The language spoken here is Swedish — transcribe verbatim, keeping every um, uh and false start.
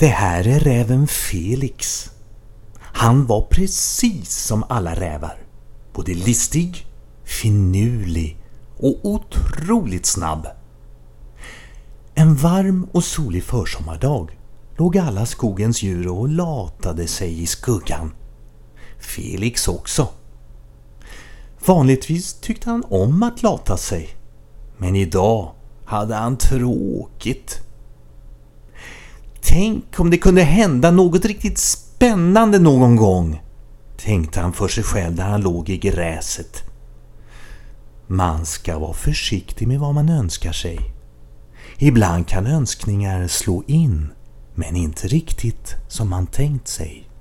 Det här är räven Felix. Han var precis som alla rävar. Både listig, finurlig och otroligt snabb. En varm och solig försommardag låg alla skogens djur och latade sig i skuggan. Felix också. Vanligtvis tyckte han om att lata sig. Men idag hade han tråkigt. Tänk om det kunde hända något riktigt spännande någon gång, tänkte han för sig själv där han låg i gräset. Man ska vara försiktig med vad man önskar sig. Ibland kan önskningar slå in, men inte riktigt som man tänkt sig.